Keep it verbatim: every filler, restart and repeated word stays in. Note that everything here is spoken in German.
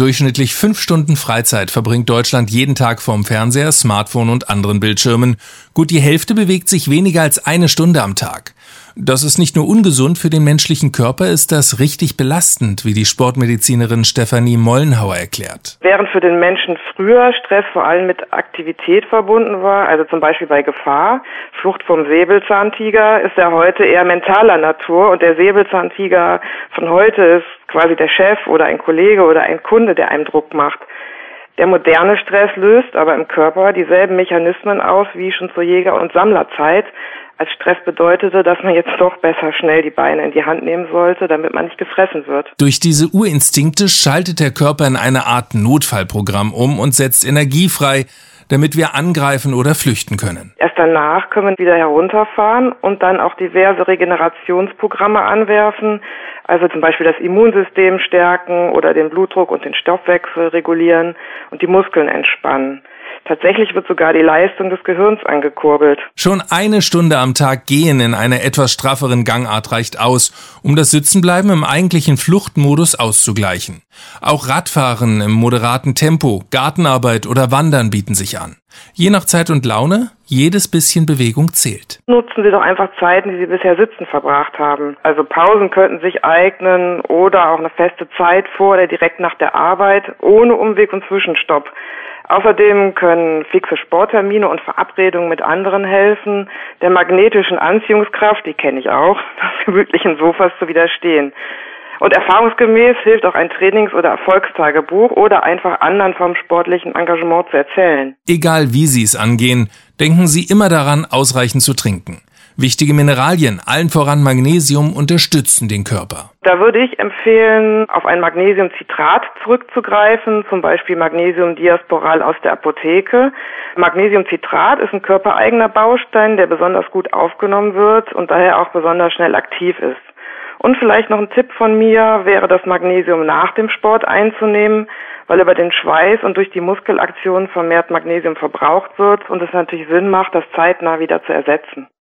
Durchschnittlich fünf Stunden Freizeit verbringt Deutschland jeden Tag vorm Fernseher, Smartphone und anderen Bildschirmen. Gut die Hälfte bewegt sich weniger als eine Stunde am Tag. Das ist nicht nur ungesund für den menschlichen Körper, ist das richtig belastend, wie die Sportmedizinerin Stefanie Mollenhauer erklärt. Während für den Menschen früher Stress vor allem mit Aktivität verbunden war, also zum Beispiel bei Gefahr, Flucht vom Säbelzahntiger, ist er heute eher mentaler Natur und der Säbelzahntiger von heute ist quasi der Chef oder ein Kollege oder ein Kunde, der einem Druck macht. Der moderne Stress löst aber im Körper dieselben Mechanismen aus wie schon zur Jäger- und Sammlerzeit. Als Stress bedeutete, dass man jetzt doch besser schnell die Beine in die Hand nehmen sollte, damit man nicht gefressen wird. Durch diese Urinstinkte schaltet der Körper in eine Art Notfallprogramm um und setzt Energie frei, damit wir angreifen oder flüchten können. Erst danach können wir wieder herunterfahren und dann auch diverse Regenerationsprogramme anwerfen, also zum Beispiel das Immunsystem stärken oder den Blutdruck und den Stoffwechsel regulieren und die Muskeln entspannen. Tatsächlich wird sogar die Leistung des Gehirns angekurbelt. Schon eine Stunde am Tag gehen in einer etwas strafferen Gangart reicht aus, um das Sitzenbleiben im eigentlichen Fluchtmodus auszugleichen. Auch Radfahren im moderaten Tempo, Gartenarbeit oder Wandern bieten sich an. Je nach Zeit und Laune, jedes bisschen Bewegung zählt. Nutzen Sie doch einfach Zeiten, die Sie bisher sitzen verbracht haben. Also Pausen könnten sich eignen oder auch eine feste Zeit vor oder direkt nach der Arbeit, ohne Umweg und Zwischenstopp. Außerdem können fixe Sporttermine und Verabredungen mit anderen helfen, der magnetischen Anziehungskraft, die kenne ich auch, des gemütlichen Sofas zu widerstehen. Und erfahrungsgemäß hilft auch ein Trainings- oder Erfolgstagebuch oder einfach anderen vom sportlichen Engagement zu erzählen. Egal wie Sie es angehen, denken Sie immer daran, ausreichend zu trinken. Wichtige Mineralien, allen voran Magnesium, unterstützen den Körper. Da würde ich empfehlen, auf ein Magnesiumcitrat zurückzugreifen, zum Beispiel Magnesiumdiasporal aus der Apotheke. Magnesiumcitrat ist ein körpereigener Baustein, der besonders gut aufgenommen wird und daher auch besonders schnell aktiv ist. Und vielleicht noch ein Tipp von mir wäre, das Magnesium nach dem Sport einzunehmen, weil über den Schweiß und durch die Muskelaktion vermehrt Magnesium verbraucht wird und es natürlich Sinn macht, das zeitnah wieder zu ersetzen.